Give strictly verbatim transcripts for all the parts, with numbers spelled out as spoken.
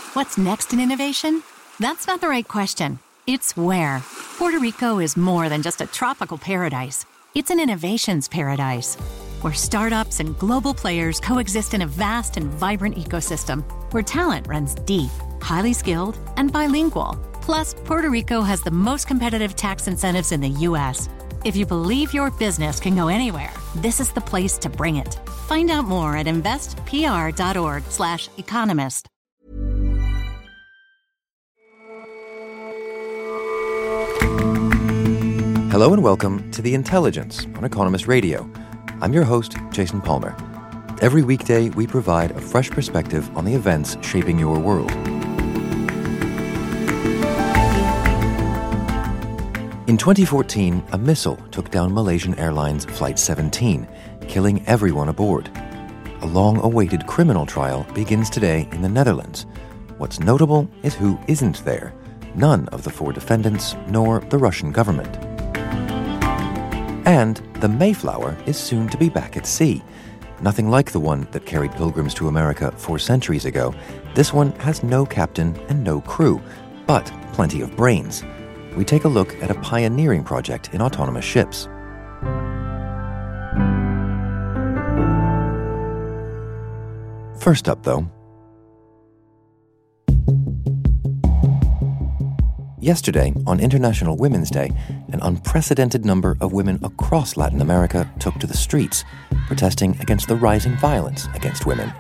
What's next in innovation? That's not the right question. It's where. Puerto Rico is more than just a tropical paradise. It's an innovations paradise, where startups and global players coexist in a vast and vibrant ecosystem, where talent runs deep, highly skilled, and bilingual. Plus, Puerto Rico has the most competitive tax incentives in the U S. If you believe your business can go anywhere, this is the place to bring it. Find out more at investpr.org slash economist. Hello and welcome to The Intelligence on Economist Radio. I'm your host, Jason Palmer. Every weekday, we provide a fresh perspective on the events shaping your world. In twenty fourteen, a missile took down Malaysian Airlines Flight seventeen, killing everyone aboard. A long-awaited criminal trial begins today in the Netherlands. What's notable is who isn't there. None of the four defendants, nor the Russian government. And the Mayflower is soon to be back at sea. Nothing like the one that carried pilgrims to America four centuries ago. This one has no captain and no crew, but plenty of brains. We take a look at a pioneering project in autonomous ships. First up, though, yesterday, on International Women's Day, an unprecedented number of women across Latin America took to the streets, protesting against the rising violence against women.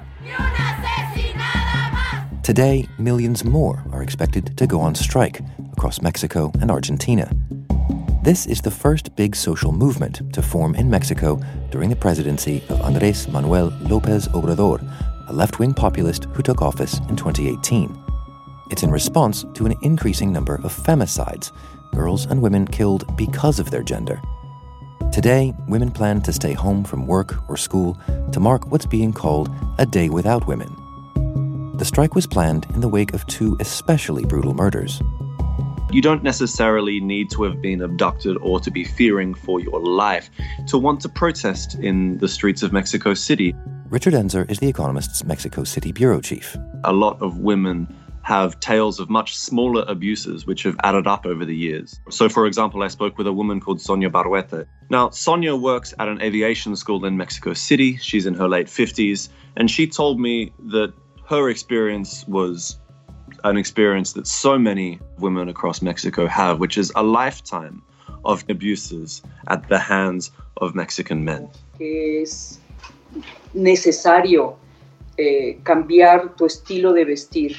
Today, millions more are expected to go on strike across Mexico and Argentina. This is the first big social movement to form in Mexico during the presidency of Andrés Manuel López Obrador, a left-wing populist who took office in twenty eighteen. It's in response to an increasing number of femicides, girls and women killed because of their gender. Today, women plan to stay home from work or school to mark what's being called a Day Without Women. The strike was planned in the wake of two especially brutal murders. You don't necessarily need to have been abducted or to be fearing for your life to want to protest in the streets of Mexico City. Richard Enzer is The Economist's Mexico City bureau chief. A lot of women have tales of much smaller abuses which have added up over the years. So, for example, I spoke with a woman called Sonia Barruete. Now, Sonia works at an aviation school in Mexico City. She's in her late fifties, and she told me that her experience was an experience that so many women across Mexico have, which is a lifetime of abuses at the hands of Mexican men. Es necesario eh, cambiar tu estilo de vestir.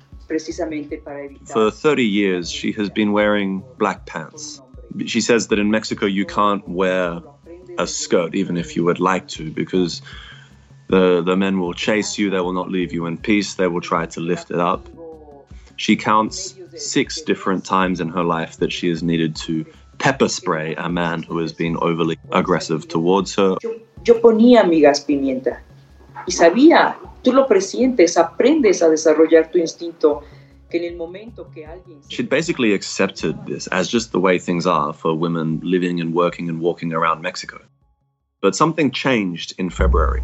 For thirty years, she has been wearing black pants. She says that in Mexico you can't wear a skirt even if you would like to, because the, the men will chase you, they will not leave you in peace, they will try to lift it up. She counts six different times in her life that she has needed to pepper spray a man who has been overly aggressive towards her. Yo, yo ponía mi gas pimienta y sabía. Tú lo presientes, aprendes a desarrollar tu instinto. Que en el momento que alguien... She'd basically accepted this as just the way things are for women living and working and walking around Mexico. But something changed in February.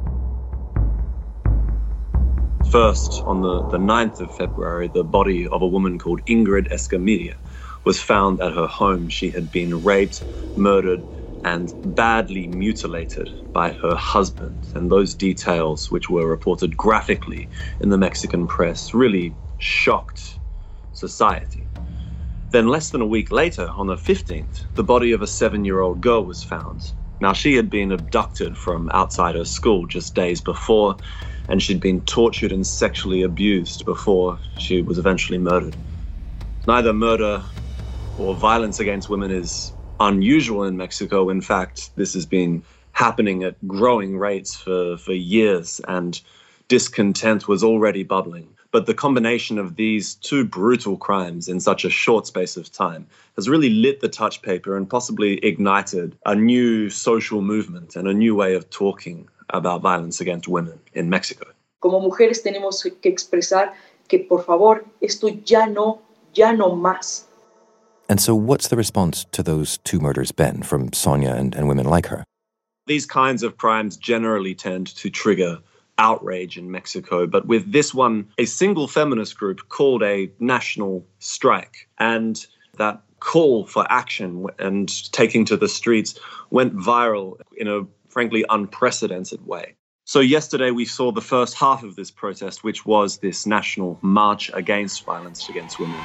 First, on the, the ninth of February, the body of a woman called Ingrid Escamilla was found at her home. She had been raped, murdered, and badly mutilated by her husband. And those details, which were reported graphically in the Mexican press, really shocked society. Then less than a week later, on the fifteenth, the body of a seven-year-old girl was found. Now, she had been abducted from outside her school just days before, and she'd been tortured and sexually abused before she was eventually murdered. Neither murder or violence against women is unusual in Mexico. In fact, this has been happening at growing rates for, for years, and discontent was already bubbling. But the combination of these two brutal crimes in such a short space of time has really lit the touch paper and possibly ignited a new social movement and a new way of talking about violence against women in Mexico. Como mujeres tenemos que expresar que por favor esto ya no, ya no más. And so what's the response to those two murders been from Sonia and, and women like her? These kinds of crimes generally tend to trigger outrage in Mexico. But with this one, a single feminist group called a national strike. And that call for action and taking to the streets went viral in a frankly unprecedented way. So yesterday we saw the first half of this protest, which was this national march against violence against women.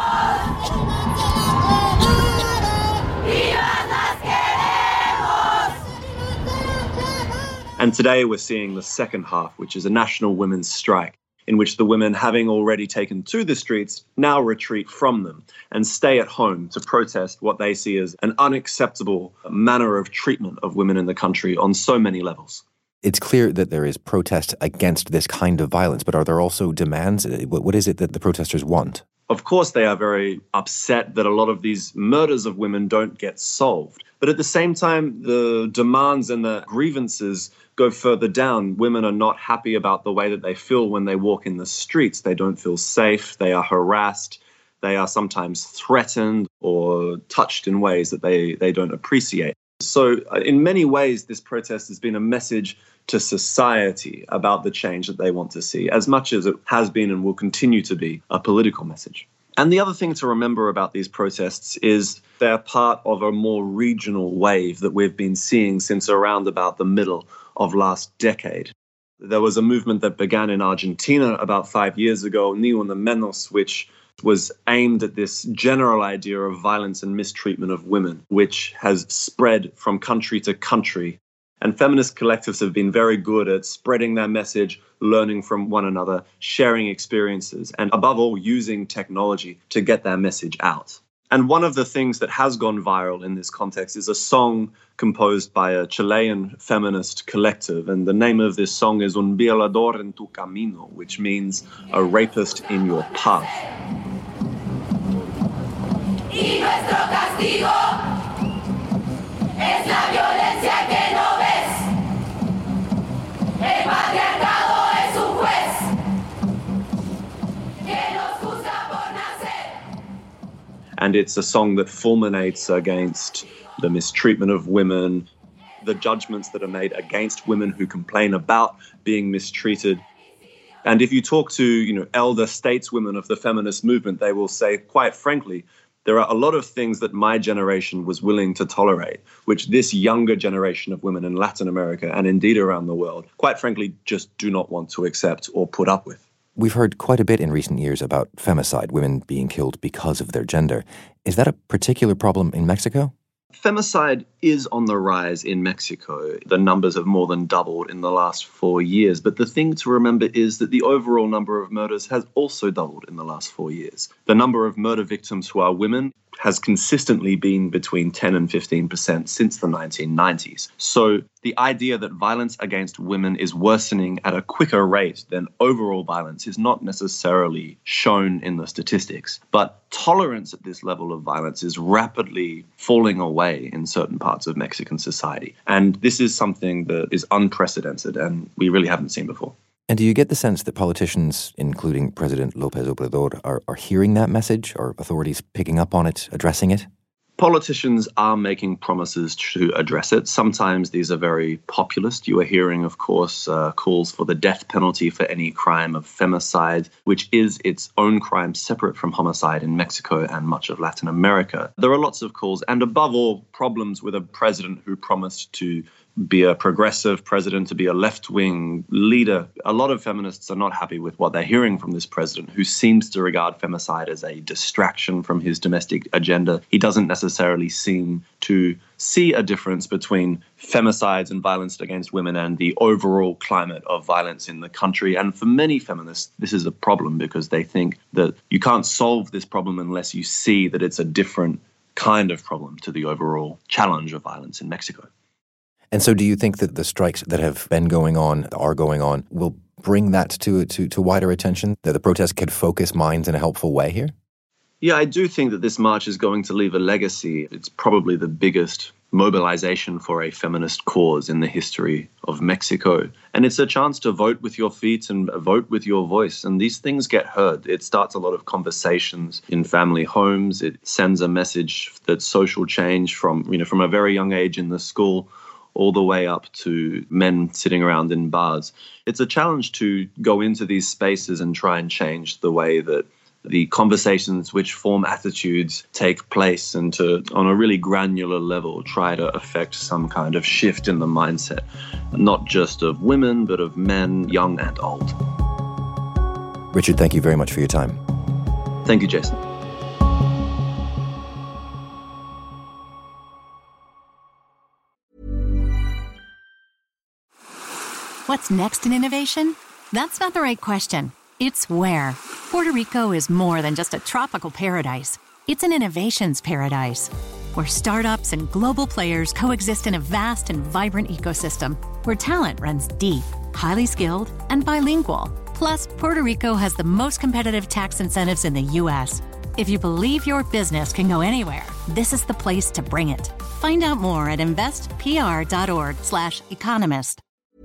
And today we're seeing the second half, which is a national women's strike, in which the women, having already taken to the streets, now retreat from them and stay at home to protest what they see as an unacceptable manner of treatment of women in the country on so many levels. It's clear that there is protest against this kind of violence, but are there also demands? What is it that the protesters want? Of course, they are very upset that a lot of these murders of women don't get solved. But at the same time, the demands and the grievances go further down. Women are not happy about the way that they feel when they walk in the streets. They don't feel safe. They are harassed. They are sometimes threatened or touched in ways that they, they don't appreciate. So in many ways, this protest has been a message to society about the change that they want to see, as much as it has been and will continue to be a political message. And the other thing to remember about these protests is they're part of a more regional wave that we've been seeing since around about the middle of last decade. There was a movement that began in Argentina about five years ago, Ni Una Menos, which was aimed at this general idea of violence and mistreatment of women, which has spread from country to country. And feminist collectives have been very good at spreading their message, learning from one another, sharing experiences, and above all, using technology to get their message out. And one of the things that has gone viral in this context is a song composed by a Chilean feminist collective. And the name of this song is Un violador en tu camino, which means a rapist in your path. Y nuestro castigo es la violencia que no ves. El patriarcado es un juez que nos juzga por nacer. And it's a song that fulminates against the mistreatment of women, the judgments that are made against women who complain about being mistreated. And if you talk to, you know, elder stateswomen of the feminist movement, they will say, quite frankly, there are a lot of things that my generation was willing to tolerate, which this younger generation of women in Latin America and indeed around the world, quite frankly, just do not want to accept or put up with. We've heard quite a bit in recent years about femicide, women being killed because of their gender. Is that a particular problem in Mexico? Femicide is on the rise in Mexico. The numbers have more than doubled in the last four years. But the thing to remember is that the overall number of murders has also doubled in the last four years. The number of murder victims who are women has consistently been between ten and fifteen percent since the nineteen nineties. So the idea that violence against women is worsening at a quicker rate than overall violence is not necessarily shown in the statistics. But tolerance at this level of violence is rapidly falling away in certain parts of Mexican society. And this is something that is unprecedented and we really haven't seen before. And do you get the sense that politicians, including President López Obrador, are, are hearing that message? Are authorities picking up on it, addressing it? Politicians are making promises to address it. Sometimes these are very populist. You are hearing, of course, uh, calls for the death penalty for any crime of femicide, which is its own crime separate from homicide in Mexico and much of Latin America. There are lots of calls, and above all, problems with a president who promised to be a progressive president, to be a left-wing leader. A lot of feminists are not happy with what they're hearing from this president, who seems to regard femicide as a distraction from his domestic agenda. He doesn't necessarily seem to see a difference between femicides and violence against women and the overall climate of violence in the country. And for many feminists, this is a problem because they think that you can't solve this problem unless you see that it's a different kind of problem to the overall challenge of violence in Mexico. And so do you think that the strikes that have been going on, are going on, will bring that to, to, to wider attention, that the protest could focus minds in a helpful way here? Yeah, I do think that this march is going to leave a legacy. It's probably the biggest mobilization for a feminist cause in the history of Mexico. And it's a chance to vote with your feet and vote with your voice. And these things get heard. It starts a lot of conversations in family homes. It sends a message that social change from, you know, from a very young age in the school all the way up to men sitting around in bars. It's a challenge to go into these spaces and try and change the way that the conversations which form attitudes take place, and to, on a really granular level, try to affect some kind of shift in the mindset, not just of women, but of men, young and old. Richard, thank you very much for your time. Thank you, Jason. What's next in innovation? That's not the right question. It's where. Puerto Rico is more than just a tropical paradise. It's an innovations paradise, where startups and global players coexist in a vast and vibrant ecosystem, where talent runs deep, highly skilled, and bilingual. Plus, Puerto Rico has the most competitive tax incentives in the U S. If you believe your business can go anywhere, this is the place to bring it. Find out more at investpr.org slash economist.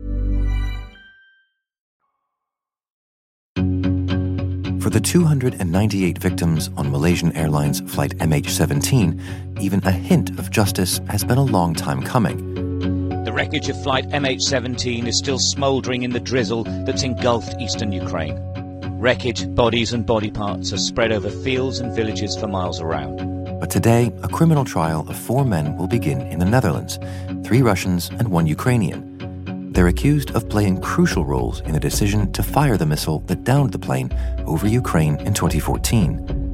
For the two hundred ninety-eight victims on Malaysian Airlines flight M H seventeen, even a hint of justice has been a long time coming. The wreckage of flight M H seventeen is still smouldering in the drizzle that's engulfed eastern Ukraine. Wreckage, bodies and body parts are spread over fields and villages for miles around. But today, a criminal trial of four men will begin in the Netherlands, three Russians and one Ukrainian. They're accused of playing crucial roles in the decision to fire the missile that downed the plane over Ukraine in twenty fourteen.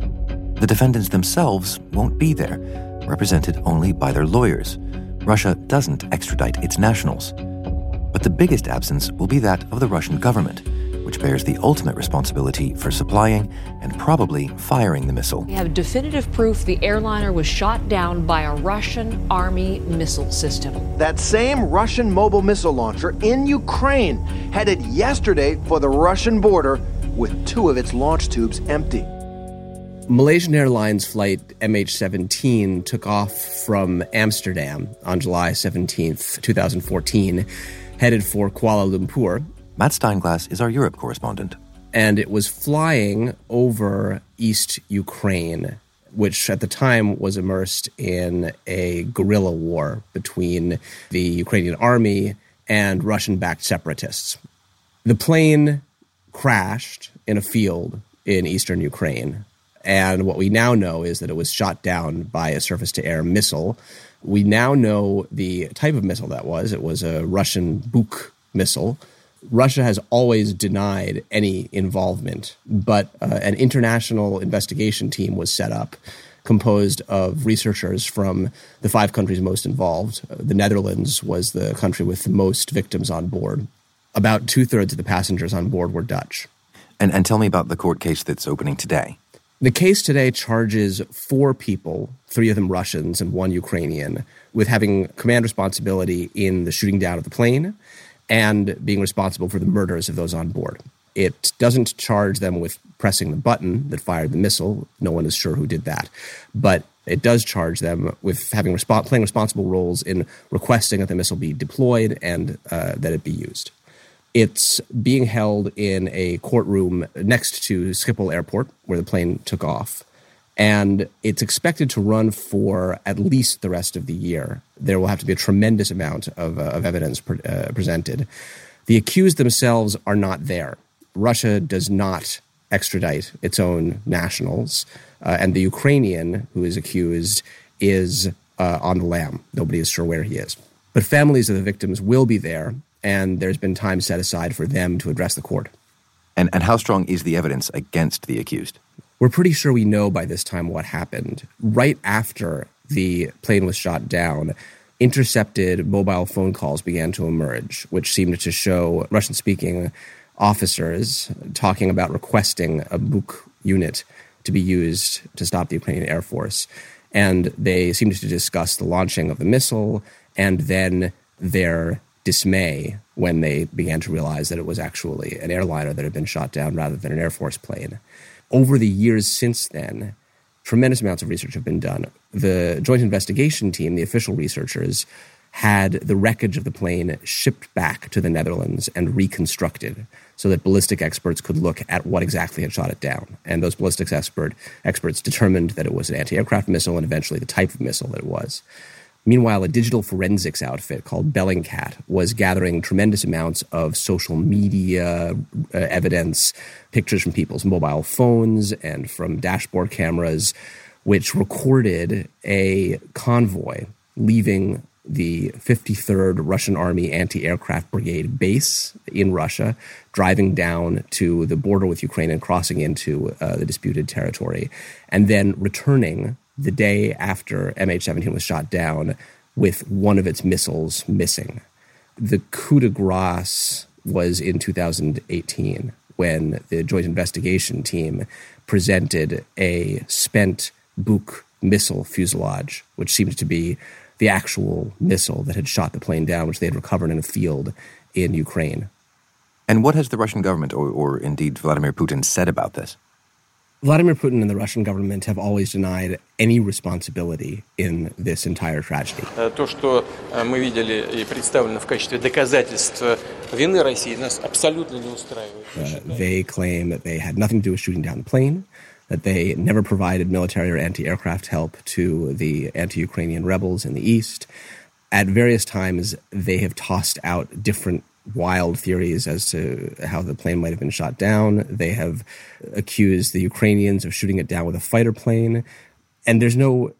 The defendants themselves won't be there, represented only by their lawyers. Russia doesn't extradite its nationals. But the biggest absence will be that of the Russian government, which bears the ultimate responsibility for supplying and probably firing the missile. We have definitive proof the airliner was shot down by a Russian Army missile system. That same Russian mobile missile launcher in Ukraine headed yesterday for the Russian border with two of its launch tubes empty. Malaysian Airlines flight M H seventeen took off from Amsterdam on July seventeenth, twenty fourteen, headed for Kuala Lumpur. Matt Steinglass is our Europe correspondent. And it was flying over East Ukraine, which at the time was immersed in a guerrilla war between the Ukrainian army and Russian-backed separatists. The plane crashed in a field in eastern Ukraine. And what we now know is that it was shot down by a surface-to-air missile. We now know the type of missile that was. It was a Russian Buk missile. Russia has always denied any involvement, but uh, an international investigation team was set up composed of researchers from the five countries most involved. Uh, the Netherlands was the country with the most victims on board. About two-thirds of the passengers on board were Dutch. And, and tell me about the court case that's opening today. The case today charges four people, three of them Russians and one Ukrainian, with having command responsibility in the shooting down of the plane and being responsible for the murders of those on board. It doesn't charge them with pressing the button that fired the missile. No one is sure who did that. But it does charge them with having resp- playing responsible roles in requesting that the missile be deployed and uh, that it be used. It's being held in a courtroom next to Schiphol Airport, where the plane took off. And it's expected to run for at least the rest of the year. There will have to be a tremendous amount of, uh, of evidence pre- uh, presented. The accused themselves are not there. Russia does not extradite its own nationals. Uh, and the Ukrainian who is accused is uh, on the lam. Nobody is sure where he is. But families of the victims will be there, and there's been time set aside for them to address the court. And, and how strong is the evidence against the accused? We're pretty sure we know by this time what happened. Right after the plane was shot down, intercepted mobile phone calls began to emerge, which seemed to show Russian-speaking officers talking about requesting a Buk unit to be used to stop the Ukrainian Air Force. And they seemed to discuss the launching of the missile and then their dismay when they began to realize that it was actually an airliner that had been shot down rather than an Air Force plane. Over the years since then, tremendous amounts of research have been done. The Joint Investigation Team, the official researchers, had the wreckage of the plane shipped back to the Netherlands and reconstructed so that ballistic experts could look at what exactly had shot it down. And those ballistics expert, experts determined that it was an anti-aircraft missile and eventually the type of missile that it was. Meanwhile, a digital forensics outfit called Bellingcat was gathering tremendous amounts of social media uh, evidence, pictures from people's mobile phones and from dashboard cameras, which recorded a convoy leaving the fifty-third Russian Army Anti-Aircraft Brigade base in Russia, driving down to the border with Ukraine and crossing into uh, the disputed territory, and then returning the day after M H seventeen was shot down with one of its missiles missing. The coup de grace was in two thousand eighteen when the Joint Investigation Team presented a spent Buk missile fuselage, which seemed to be the actual missile that had shot the plane down, which they had recovered in a field in Ukraine. And what has the Russian government, or, or indeed Vladimir Putin, said about this? Vladimir Putin and the Russian government have always denied any responsibility in this entire tragedy. То, что мы видели и представлено в качестве доказательств вины России, нас абсолютно не устраивает. Uh, they claim that they had nothing to do with shooting down the plane, that they never provided military or anti-aircraft help to the anti-Ukrainian rebels in the east. At various times, they have tossed out different wild theories as to how the plane might have been shot down. They have accused the Ukrainians of shooting it down with a fighter plane. And there's no,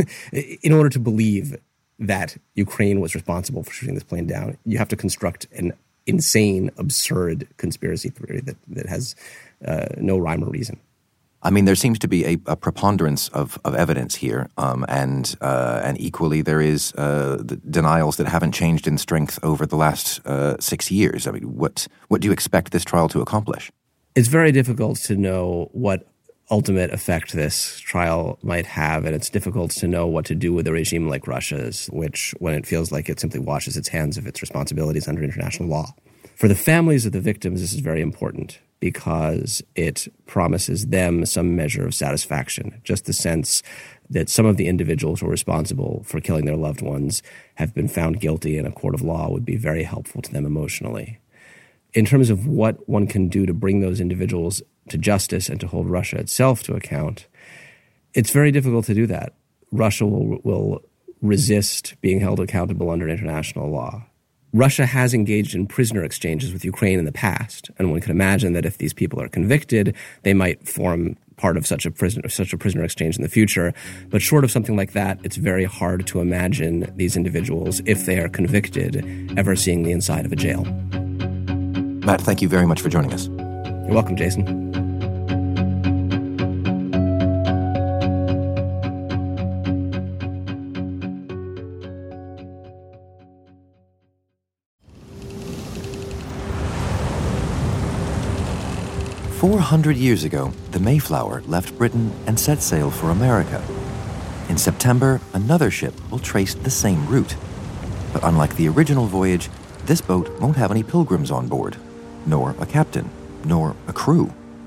in order to believe that Ukraine was responsible for shooting this plane down, you have to construct an insane, absurd conspiracy theory that, that has uh, no rhyme or reason. I mean, there seems to be a, a preponderance of, of evidence here, um, and uh, and equally there is uh, the denials that haven't changed in strength over the last uh, six years. I mean, what what do you expect this trial to accomplish? It's very difficult to know what ultimate effect this trial might have, and it's difficult to know what to do with a regime like Russia's, which, when it feels like it simply washes its hands of its responsibilities under international law. For the families of the victims, this is very important, because it promises them some measure of satisfaction, just the sense that some of the individuals who are responsible for killing their loved ones have been found guilty in a court of law would be very helpful to them emotionally. In terms of what one can do to bring those individuals to justice and to hold Russia itself to account, it's very difficult to do that. Russia will, will resist being held accountable under international law. Russia has engaged in prisoner exchanges with Ukraine in the past, and one can imagine that if these people are convicted, they might form part of such a prisoner, such a prisoner exchange in the future. But short of something like that, it's very hard to imagine these individuals, if they are convicted, ever seeing the inside of a jail. Matt, thank you very much for joining us. You're welcome, Jason. Four hundred years ago, the Mayflower left Britain and set sail for America. In September, another ship will trace the same route. But unlike the original voyage, this boat won't have any pilgrims on board, nor a captain, nor a crew.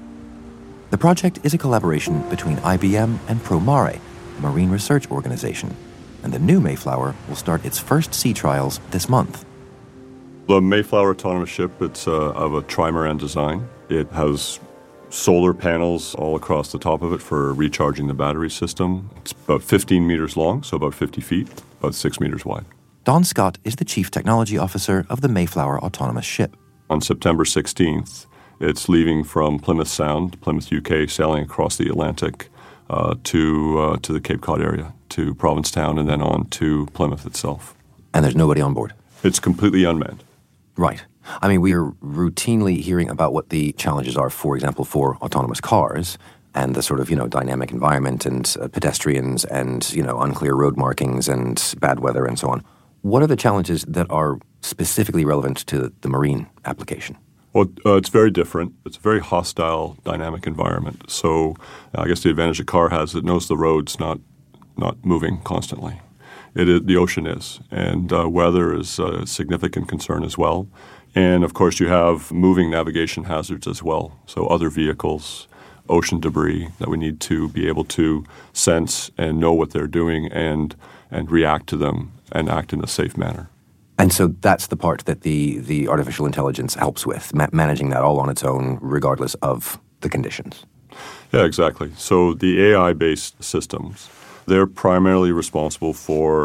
The project is a collaboration between I B M and ProMare, a marine research organization, and the new Mayflower will start its first sea trials this month. The Mayflower autonomous ship, it's uh, of a trimaran design. It has solar panels all across the top of it for recharging the battery system. It's about fifteen meters long, so about fifty feet, about six meters wide. Don Scott is the Chief Technology Officer of the Mayflower autonomous ship. On September sixteenth, it's leaving from Plymouth Sound, Plymouth, U K, sailing across the Atlantic uh, to uh, to the Cape Cod area, to Provincetown, and then on to Plymouth itself. And there's nobody on board? It's completely unmanned. Right. I mean, we are routinely hearing about what the challenges are, for example, for autonomous cars and the sort of, you know, dynamic environment and uh, pedestrians and, you know, unclear road markings and bad weather and so on. What are the challenges that are specifically relevant to the marine application? Well, uh, it's very different. It's a very hostile, dynamic environment. So uh, I guess the advantage a car has, it knows the road's not not moving constantly. It is, the ocean is, and uh, weather is a significant concern as well. And, of course, you have moving navigation hazards as well, so other vehicles, ocean debris that we need to be able to sense and know what they're doing and and react to them and act in a safe manner. And so that's the part that the, the artificial intelligence helps with, ma- managing that all on its own regardless of the conditions. Yeah, exactly. So the A I-based systems, they're primarily responsible for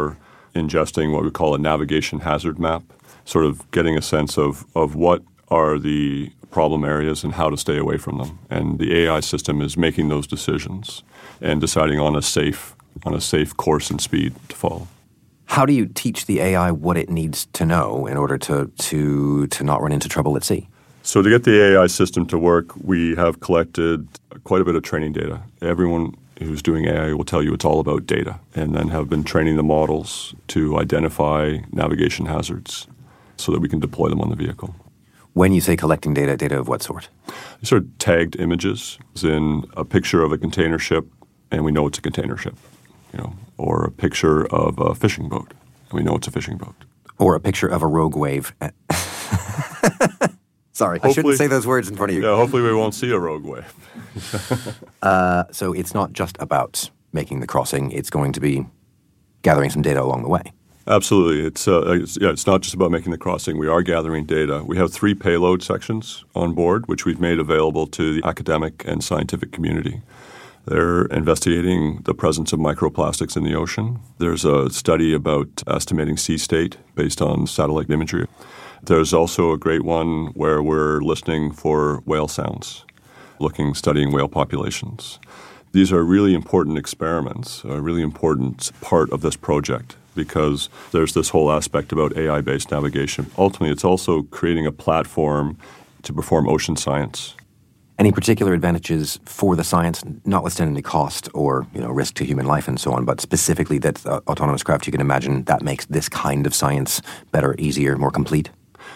ingesting what we call a navigation hazard map, sort of getting a sense of, of what are the problem areas and how to stay away from them. And the A I system is making those decisions and deciding on a safe on a safe course and speed to follow. How do you teach the A I what it needs to know in order to to to not run into trouble at sea? So to get the A I system to work, we have collected quite a bit of training data. Everyone who's doing A I will tell you it's all about data, and then have been training the models to identify navigation hazards so that we can deploy them on the vehicle. When you say collecting data, data of what sort? Sort of tagged images, as in a picture of a container ship, and we know it's a container ship, you know, or a picture of a fishing boat, and we know it's a fishing boat. Or a picture of a rogue wave. Sorry, hopefully, I shouldn't say those words in front of you. Yeah, hopefully we won't see a rogue wave. uh, so it's not just about making the crossing. It's going to be gathering some data along the way. Absolutely. It's, uh, it's yeah. It's not just about making the crossing. We are gathering data. We have three payload sections on board, which we've made available to the academic and scientific community. They're investigating the presence of microplastics in the ocean. There's a study about estimating sea state based on satellite imagery. There's also a great one where we're listening for whale sounds, looking, studying whale populations. These are really important experiments, a really important part of this project, because there's this whole aspect about A I-based navigation. Ultimately, it's also creating a platform to perform ocean science. Any particular advantages for the science, notwithstanding the cost or, you know, risk to human life and so on, but specifically that uh, autonomous craft, you can imagine that makes this kind of science better, easier, more complete?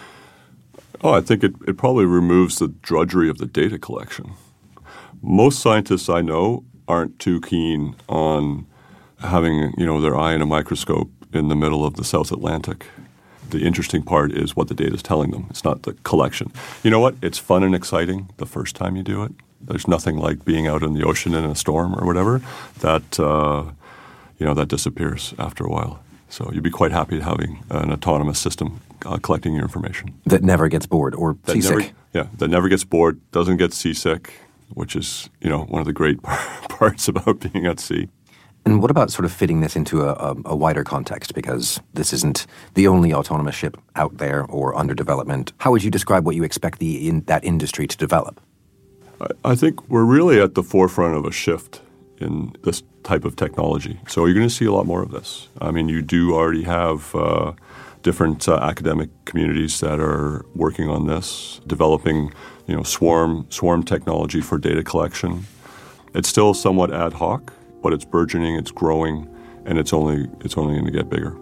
Oh, I think it, it probably removes the drudgery of the data collection. Most scientists I know aren't too keen on having, you know, their eye in a microscope in the middle of the South Atlantic. The interesting part is what the data is telling them. It's not the collection. You know what? It's fun and exciting the first time you do it. There's nothing like being out in the ocean in a storm or whatever. That, uh, you know, that disappears after a while. So you'd be quite happy having an autonomous system uh, collecting your information. That never gets bored or that seasick. Never, yeah, that never gets bored, doesn't get seasick, which is, you know, one of the great parts about being at sea. And what about sort of fitting this into a, a, a wider context? Because this isn't the only autonomous ship out there or under development. How would you describe what you expect the in that industry to develop? I, I think we're really at the forefront of a shift in this type of technology. So you're going to see a lot more of this. I mean, you do already have uh, different uh, academic communities that are working on this, developing, you know, swarm swarm technology for data collection. It's still somewhat ad hoc, but it's burgeoning, it's growing, and it's only it's only going to get bigger.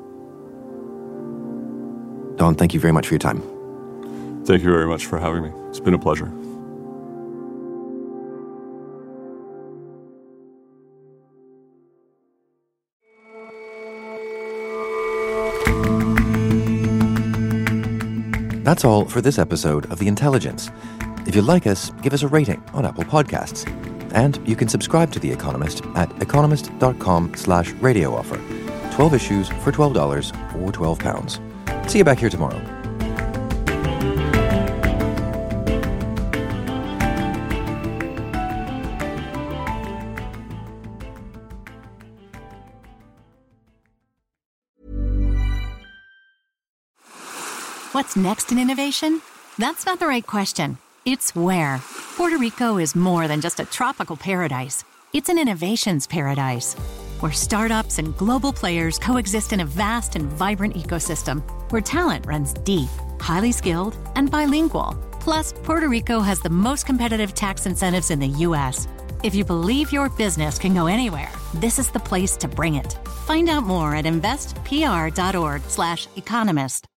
Don, thank you very much for your time. Thank you very much for having me. It's been a pleasure. That's all for this episode of The Intelligence. If you like us, give us a rating on Apple Podcasts. And you can subscribe to The Economist at economist.com slash radio offer. twelve issues for twelve dollars or twelve pounds. See you back here tomorrow. What's next in innovation? That's not the right question. It's where. Puerto Rico is more than just a tropical paradise. It's an innovations paradise, where startups and global players coexist in a vast and vibrant ecosystem, where talent runs deep, highly skilled, and bilingual. Plus, Puerto Rico has the most competitive tax incentives in the U S. If you believe your business can go anywhere, this is the place to bring it. Find out more at investpr.org slash economist.